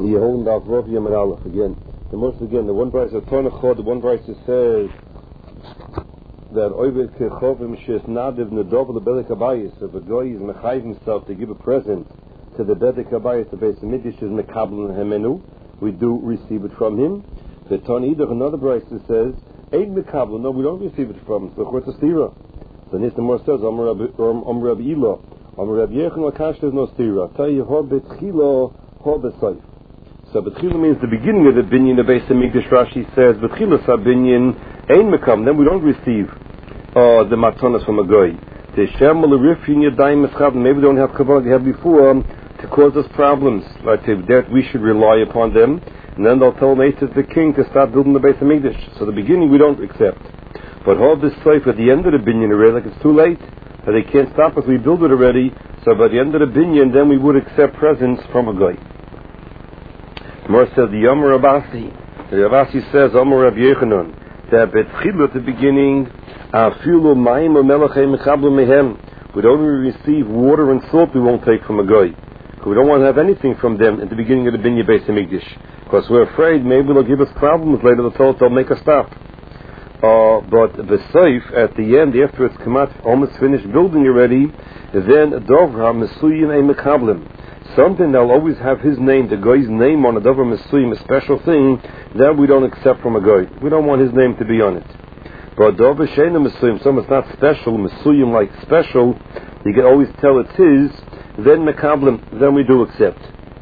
You're holding off Rav Yom Aleph again. The one price of Tonachod, the one price that says that Oived Kechovim Shes Nadiv Nadov LeBedek Habayis. If a guy is mechayiv himself to give a present to the Bedek Habayis, the Beis Hamikdash is mekabel hemenu, we do receive it from him. The Tani Idach, another price that says Eid mekabel, no, we don't receive it from him. So Chorta Stira. So Nistan Mor says Amar Rabbi Ila, Amar Rabbi Yechon Lakash, there's no Stira. Tayi Hor Betchilo Hor Besayf. So Betchila means the beginning of the binyan. The Beis Hamikdash, Rashi says Betchila Sabinyan Ein Mekam. Then we don't receive the matanas from a goy. The Shemal Rifin Yadayim Eschad. Maybe we don't have kavanah they had before to cause us problems. Like that we should rely upon them. And then they'll tell Nathan the king to start building the Beis Hamikdash. So the beginning we don't accept. But hold this safe at the end of the binyan already, like it's too late. And they can't stop us. We build it already. So by the end of the binyan, then we would accept presents from a goy. More says the Yomer Abasi. The Abasi says Omer Rabbi Yechanan that betchila at the beginning afilu mayim umelachem mechablu mehem. We don't receive water and salt. We won't take from a guy. We don't want to have anything from them at the beginning of the binyan Beis Hamikdash because we're afraid maybe they'll give us problems later. They'll make us stop. But the safe at the end, after it's come out, almost finished building already, then dovra mesuyin ein mekablim. Something that'll always have his name, the guy's name on a davar mesuyim, a special thing that we don't accept from a guy. We don't want his name to be on it. But davar sheina mesuyim, something that's not special, mesuyim like special, you can always tell it's his. Then mekablim, then we do accept.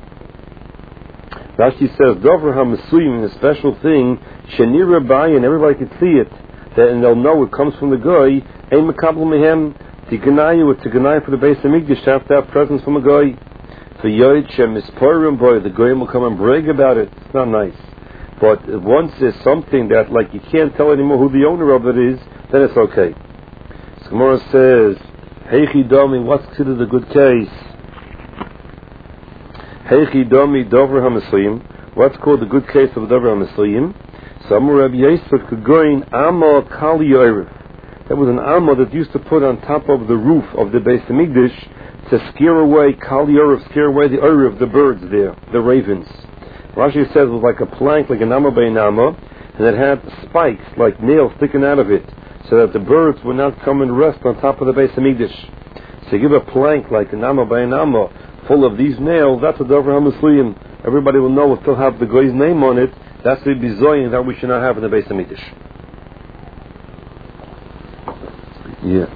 Rashi says davar ha mesuyim, a special thing, shenira bai, and everybody can see it, and they'll know it comes from the guy. Ein mekablim mehem tiganayu, it's a ganai for the Beis Hamikdash to have presents from a guy. The Yoid Shem is pouring boy, the Goyim will come and brag about it. It's not nice. But once there's something that, like, you can't tell anymore who the owner of it is, then it's okay. So Gemara says, Heichi Domi, what's considered a good case? Heichi Domi Dover HaMesuyim. What's called the good case of Dover HaMesuyim? So Amar Rabbi Yosef Kegoin Amma Kali Yorev. That was an Amma that used to put on top of the roof of the Beis Hamikdash to scare away Kal Yorev, scare away the Yorev, the birds there, the ravens. Rashi says it was like a plank, like an Amma Bein Amma, and it had spikes, like nails sticking out of it, so that the birds would not come and rest on top of the Beis Hamikdash. So you give a plank like an Amma Bein Amma, full of these nails, that's a Dover HaMesuyim. Everybody will know, will still have the guy's name on it. That's the bizoyin that we should not have in the Beis Hamikdash. Yeah.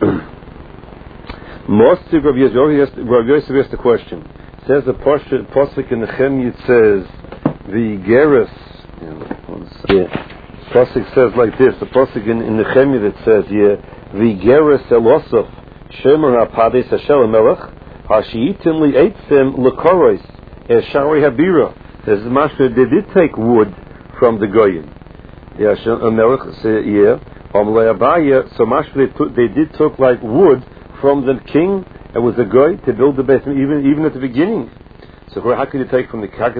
Most of Rav Yosef asked the question. It says the Pasuk in Nehemiah, it says the Geras. Pasuk says like this. The Pasuk in Nehemiah that says the Geras Elosov Shemer HaPades Hashel Melech Hashiitim Li'etzim L'Korois Eshari Habira. There's a master. They did take wood from the Goyim. Melech. So master they did took like wood from the king. It was a guy to build the base, even at the beginning. So how could you take from a guy?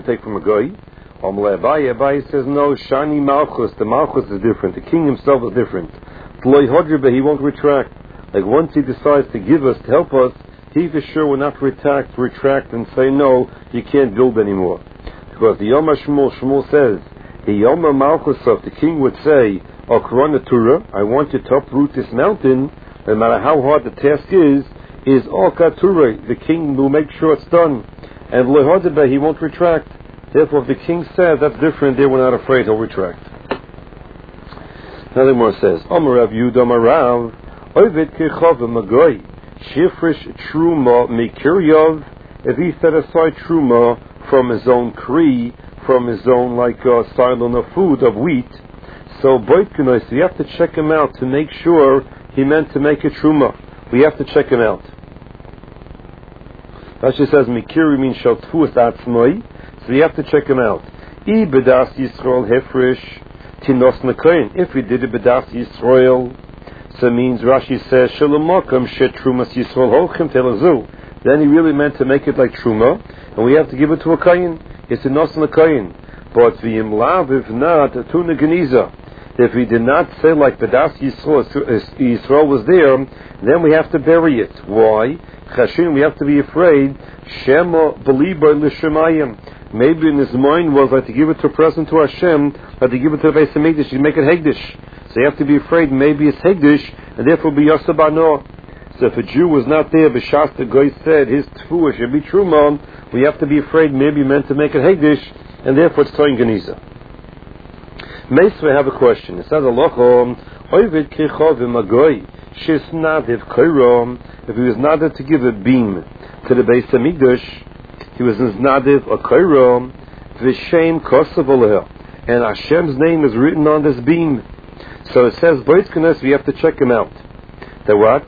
Abaye says no. Shani Malchus, the Malchus is different. The king himself is different. He won't retract. Like once he decides to give us, to help us, he for sure will not retract and say no, you can't build anymore. Because the Yom Shmuel says, the Yom Malchus of the king would say, Okrona Torah, I want you to uproot this mountain. No matter how hard the task is Okatura, the king will make sure it's done. And Lehodebe, he won't retract. Therefore, if the king says that's different, they were not afraid, he'll retract. Another more says, Omarav Yudam Arav, Ovid Kechov Magoy, Shifrish Truma Mikiryov, if he set aside Truma from his own Kri, from his own silon of food, of wheat, so Boitkanoi, so you have to check him out to make sure he meant to make a truma. We have to check him out. Rashi says Mikiri means Shaltfuas Atzmoi, so you have to check him out. I Bedas Yisrael Hefresh Tinos Nakain. If we did a Bedas Yisrael, so it means Rashi says Shalamakam Shet Trumas Yisrael Holchem Telazu. Then he really meant to make it like truma, and we have to give it to a kain. It's a nos nakain. But v'imlav, if not, tuna geniza. If we did not say like Bedas Yisrael was there, then we have to bury it. Why? Chashin, we have to be afraid. Shema beliba l'shemayim, Maybe in his mind was like to give it to a person to Hashem, like to give it to the Beis HaMikdash, you make it Hegdish. So you have to be afraid maybe it's Hegdish, and therefore be Yosef Bano. So if a Jew was not there, B'shas the Goy said his Tfuah should be Truma, we have to be afraid maybe meant to make it Hegdish, and therefore it's Toyin Geniza. Meisvei have a question. It says, Alochom, Oivid Kechovim Agoy, Shis Nadiv Koirom, if he was nadiv to give a beam to the Beis HaMikdash, he was nadiv a Koirom, V'shem Kosav Oleh, and Hashem's name is written on this beam. So it says, Boitzkenes, we have to check him out. That what?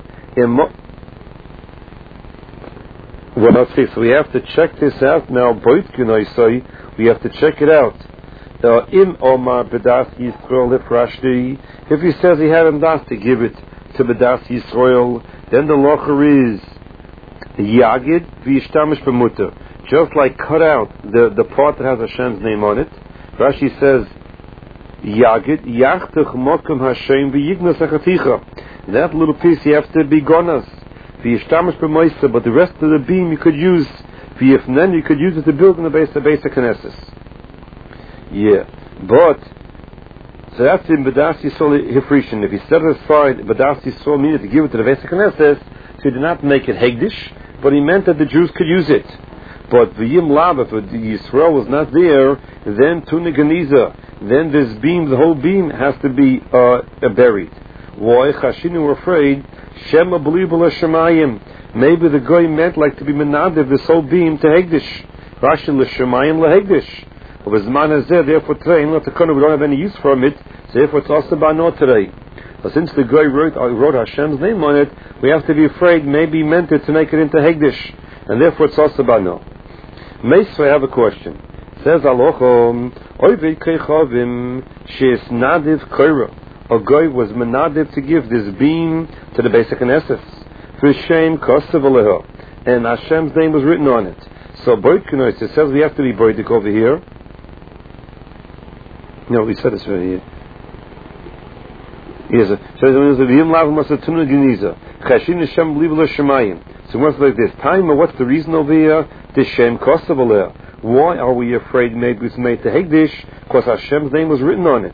Well, okay, so we have to check this out now. Boitzkenes, we have to check it out. Im Omar B'das Yisrael Lifrashti, if he says he had him das to give it to B'das Yisrael, then the locher is Yagid V'yishtamish B'mutter, just like cut out the part that has Hashem's name on it. Rashi says Yagid Yachtach Mokum Hashem V'yignas Achaticha. That little piece you have to be gonas V'yishtamish B'moisa, but the rest of the beam you could use V'yifnen, you could use it to build in the base of Knesset. Yeah, but so that's in B'das Yisrael Hifrishin. If he set it aside, B'das Yisrael needed to give it to the Beis Knesset, so he did not make it Hegdish, but he meant that the Jews could use it. But V'yim Lav, if Yisrael was not there, then Tuna Geniza, then this beam, the whole beam, has to be buried. Why? Chashinu were afraid, Shema B'libul HaShemayim. Maybe the guy meant like to be Menadiv, this whole beam to Hegdish. Rashi L'Shemayim LaHegdish. Therefore today, we don't have any use from it, so therefore it's also Bano today. But since the guy wrote Hashem's name on it, we have to be afraid maybe he meant it to make it into Hegdish, and therefore it's also Bano. Meisvei, I have a question. It says Alochom, Oivid Kechovim, Sheis Nadiv Koira. A guy was Menadiv to give this beam to the Beis Knesset. V'shem Kosav Aleho, and Hashem's name was written on it. So Boitkunos, it says we have to be Boidik over here. No, we said this already. Yes, so what's like this? Time, what's the reason over here? The Shem Kosav. Why are we afraid maybe it's made to Hegdish? Because Hashem's name was written on it.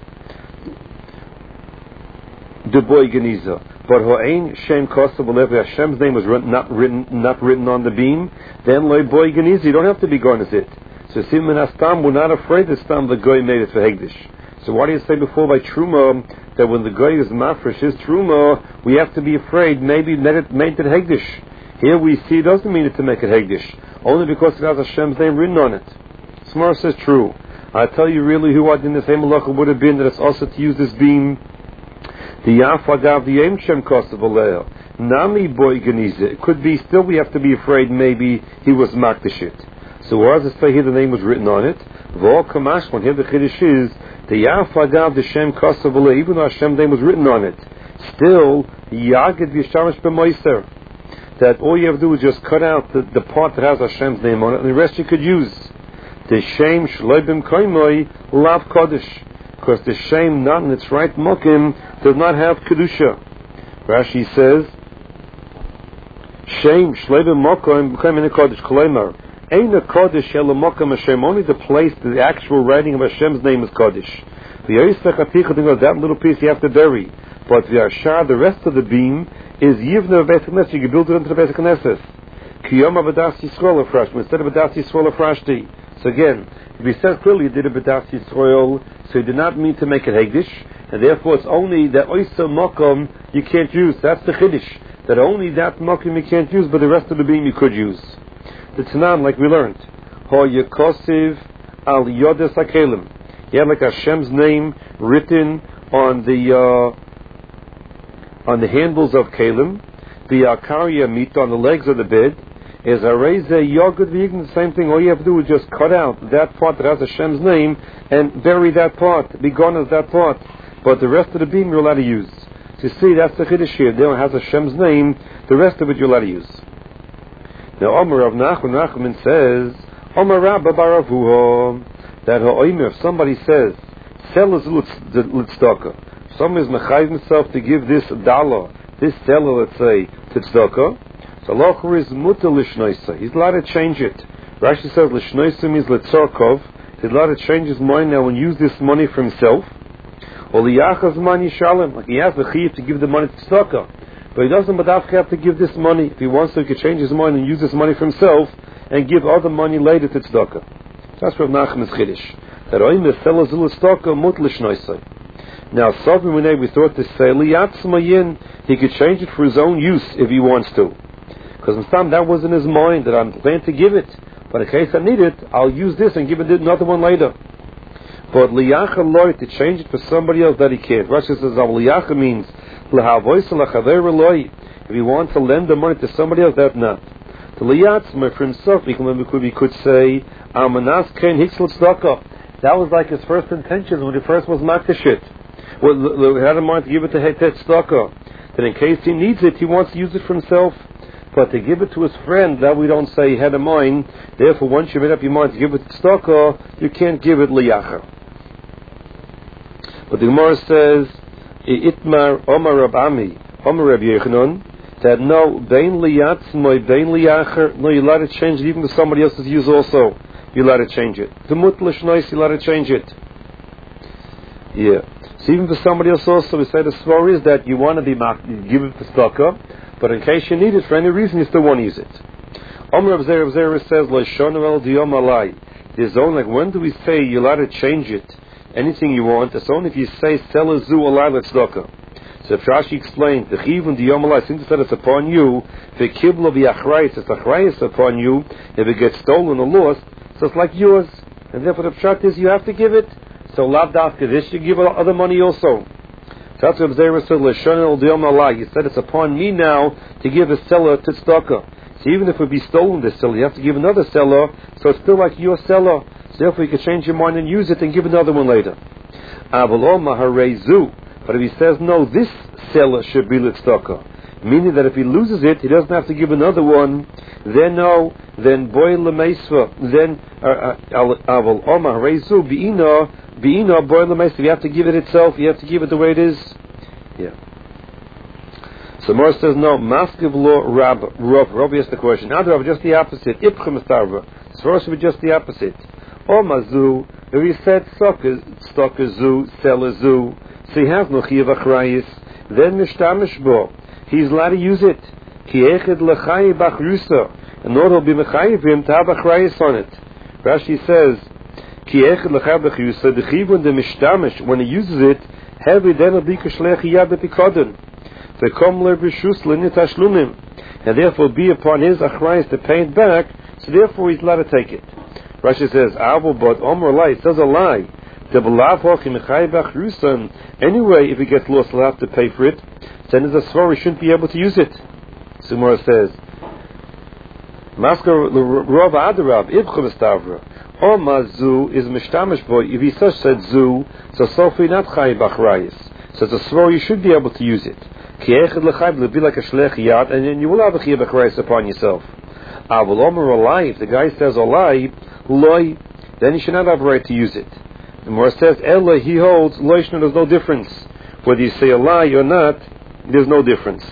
The boy Geniza. But Ho'ain Shem Kosav, Hashem's name was not written on the beam, then Loi boy Geniza, you don't have to be going as it. So Simon Astam, we're not afraid that Stam the Goy made it for Hegdish. So why do you say before by Truma that when the Goy is mafresh his Truma, we have to be afraid maybe made it Hegdish? Here we see it doesn't mean it to make it Hegdish, only because it has Hashem's name written on it. Smar says true. I tell you really who I in the same halacha would have been that it's also to use this beam. The Yafagav the Yem Shem Kosav Aleo. Nami boy Geniza. It could be still we have to be afraid maybe he was Makdashit. So where does it say here the name was written on it? V'ol Kamash, when here the Chiddush is, the Yafagav the Shem Kosav Aleo, even though Hashem's name was written on it, still, Yagid V'yishamish B'moiser, that all you have to do is just cut out the part that has Hashem's name on it, and the rest you could use. The Shem Shloibim Koimoi Lav Kodesh, because the Shem, not in its right Mokim, does not have Kedusha. Rashi says, Shem Shloibim Mokim Koimoi Kodesh Kolemar. Ain't a Kodesh Ela Mokim Hashem, only the place, the actual writing of Hashem's name is Kodesh. That little piece you have to bury. But the Ashar, the rest of the beam, is Yivna Beis Knesset. You can build it into the Beis Knesset. Kiyoma B'das Yisrael Afrashti, instead of B'das Yisrael Afrashti. So again, if he says clearly he did a B'das Yisrael, so he did not mean to make it Hegdish, and therefore it's only that Oysa Mokom you can't use. That's the Chiddush. That only that Mokom you can't use, but the rest of the beam you could use. The Tanan, like we learned, Ho Yekosiv Al Yodes HaKelim. You have like Hashem's name written on the handles of Kelim, the Akarya meat on the legs of the bed, is a Reza Yogurt Vegan, the same thing. All you have to do is just cut out that part that has Hashem's name and bury that part, be gone as that part. But the rest of the beam you're allowed to use. So you see, that's the Chiddush here. There it has Hashem's name, the rest of it you're allowed to use. Now, Omer Rav Nachman says, Omer Rabba Baravuho, that if somebody says, sell his litzdaka, someone is mechayiv himself to give this dollar, this seller, let's say, to tzedakah, so locher is mutar lishnoisa. He's allowed to change it. Rashi says, L'shnoisim is letzorkov. He's allowed to change his mind now and use this money for himself. Or liyachaz man yishalem. Like he has the chiyuv to give the money to tzedakah. But he doesn't have to give this money. If he wants to, he can change his mind and use this money for himself and give other money later to tzedakah. That's Rav Nachman's chiddush. That oim sell zul tzedakah mut l'shnoisai. Now, Sovim Renei, we thought to say, Liyatzmayin, he could change it for his own use if he wants to. Because that was in his mind, that I'm planning to give it. But in case I need it, I'll use this and give it another one later. But Liyacha loy, to change it for somebody else that he can't. Rashi says, Liyacha means, if he wants to lend the money to somebody else, that's not. To Liyatzma, for himself, we could say, Amanas Ken Hiksel Tzedakah. That was like his first intention when he first was Makdashit. Well, he had in mind to give it to tzedakah. Then in case he needs it, he wants to use it for himself. But to give it to his friend, that we don't say he had in mind. Therefore, once you made up your mind to give it to tzedakah, you can't give it liyacha. But the Gemara says, Itmar Omar Rab Ami, Omar Rab Yechanan, that no, bein liyatzmoi, bein liyacher, no, you're allowed to change it even to somebody else's use also. You're allowed to change it. The mutlish noise, you're allowed to change it. Yeah. So even for somebody else also, we say the story is that you want to be marked, you give it to tzedakah, but in case you need it for any reason, you still want to use it. Omer Rav Zera says, Lo shonel diyom alai. There's only, like, when do we say you're allowed to change it? Anything you want, it's only if you say, Sel a zu alai letzedakah. So if Rashi explained, the chivun diyom alai, since it said it's upon you, the kibla v'achrayis, it's achrayis upon you, if it gets stolen or lost, so it's like yours. And therefore the pshat is you have to give it. So lav dafka this, you give other money also. So that's what Zera said, L'shonel diyom alai. He said it's upon me now to give a seller to tzedakah. So even if it would be stolen, this seller, you have to give another seller, so it's still like your seller. So therefore you can change your mind and use it and give another one later. But if he says, no, this seller should be tzedakah, meaning that if he loses it, he doesn't have to give another one, then no, then boy lemeisva, then aval omar reizu bi'ina boy lemeisva, you have to give it itself, you have to give it the way it is. Yeah. So Mor says, no, maskiv lo Rav is the question. Adrav, just the opposite. Ipchem estarva. So should be just the opposite. Omazu, if he said stokazu, selazu, so he has no chiyav achrayis, then mishtamish bo. He's allowed to use it. Ki echad lechayi bachrusa. And order will be mechayiv him to have achrayis on it. Rashi says, Ki echad lechayi bachrusa, the chivun the mishtamish, when he uses it, heavy then will be kashlech yad epikoden. And therefore be upon his achrayis to pay it back, so therefore he's allowed to take it. Rashi says, but Omer Lai, it says a lie. Anyway, if it gets lost, he'll have to pay for it. Then as a svar, he shouldn't be able to use it. Sumara says, Maskar Rav Adarab, Ibchum Estavra. Omazu is Mishtamish boy. If he said zu, so Sofi not Chayim Bachrayis. So as a svar, you should be able to use it. It'll be like a shlech yad, and then you will have a chiyuv achrayis upon yourself. Avol omer olai, if the guy says olai, loy, then you should not have a right to use it. The Gemara says ella, he holds loishna, there's no difference. Whether you say olai or not, there's no difference.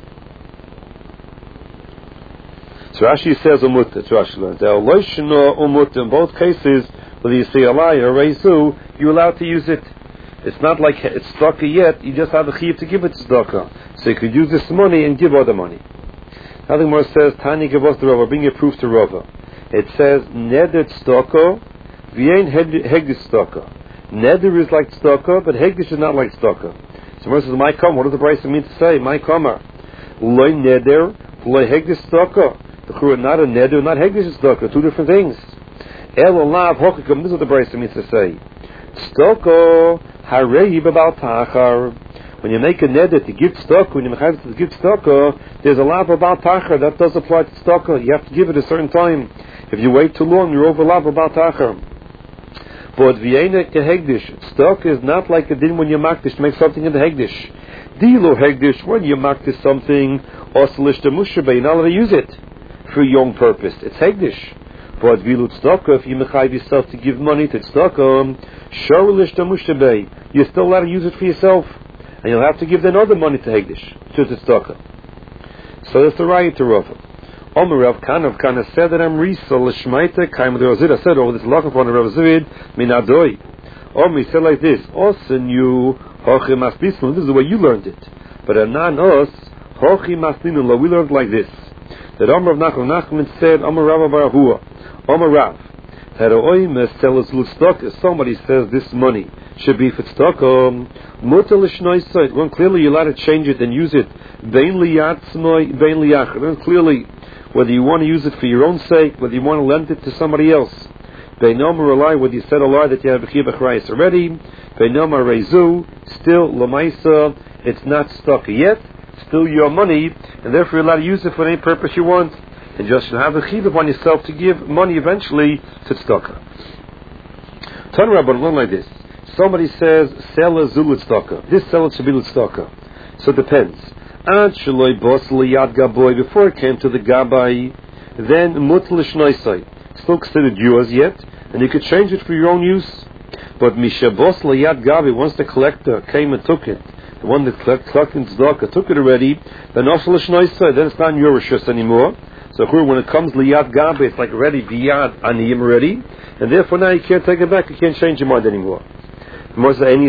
So Rashi says umutta. Rashi learns loishna umutta. In both cases, whether you say olai or reizu, you're allowed to use it. It's not like it's tzedakah yet, you just have a chiyuv to give it to tzedakah. So you could use this money and give other money. Now the Gemara says, Tani Gavos the Rava, bring your proof to Rava. It says, Neder tzedakah, v'yein hegdish tzedakah. Neder is like tzedakah, but hegdish is not like tzedakah. So the Gemara says, my kamar, what does the Brisa mean to say? My kamar. Loi neder, loi hegdish tzedakah. The Chura, not a neder, not hegdish tzedakah, two different things. El olav hokikam, this is what the Brisa means to say. Tzedakah, harei b'bal tachar. When you make a neder to give tzedakah, when you make to give tzedakah, there's a lav about tachar that does apply to tzedakah. You have to give it a certain time. If you wait too long, you're over lav about tachar. But v'yeina kehegdish, tzedakah is not like a din when you makdish to make something in the hegdish. Dilo hegdish, when you makdish something, oslish the mushabe, you're not allowed to use it for your own purpose. It's hegdish. But vilu tzedakah, if you mechayiv yourself to give money to tzedakah, shorelish the mushabe, you're still allowed to use it for yourself. And you'll have to give then other money to Hegdish, to tzedakah. So that's the right to Rava. Omer Rav Kana said that I'm Risa l'shmaita kaim d'Razid. I said over this lachim from Rav Zvid minadoi. Omer said like this: Osen you hochi maspisnu. This is the way you learned it. But anan os hochi masninu. We learned like this. That Omer Rav Nachman said Omer Rav Barahua. Omer Rav. Somebody says this money should be for tzedakah. When clearly you're allowed to change it and use it. Clearly, whether you want to use it for your own sake, whether you want to lend it to somebody else. Whether you said a lie that you have a chiyuv achrayus already. Still, lamaisa, it's not tzedakah yet. Still your money, and therefore you're allowed to use it for any purpose you want. And just have a chiyuv on yourself to give money eventually to tzedakah. Turn around, but learn like this. Somebody says, sell a zul tzedakah. This seller should be tzedakah. So it depends. Before it came to the gabai, then mutal shnoisai. Still considered yours yet, and you could change it for your own use. But mishabos liyad gabi, once the collector came and took it, the one that collected tzedakah took it already, then also shnoisai, then it's not in your rishus anymore. So when it comes liyad gabe, it's like already biyad aniyim already, and therefore now you can't take it back, you can't change your mind anymore.